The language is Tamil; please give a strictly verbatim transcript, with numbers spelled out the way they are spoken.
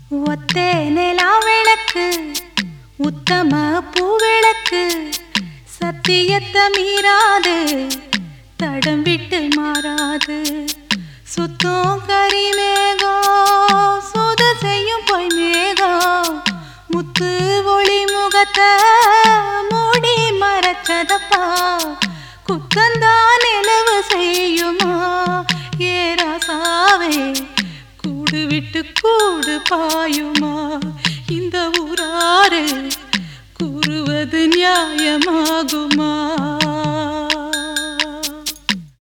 ஒத்தே நிலா விளக்கு உத்தம பூவிளக்கு சத்தியத்தை மீறாது தடம் விட்டு மாறாது சுத்தம் கரிமேகம் சுத செய்யும் பொய் மேகம் முத்து ஒளி முகத்தை மூடி மறைச்சதப்பா குத்தந்தான் நிலவு செய்யுமா ஏராசாவே கூடு விட்டு கூடு பாயுமா இந்த ஊராறு கூறுவது நியாயமாகுமா?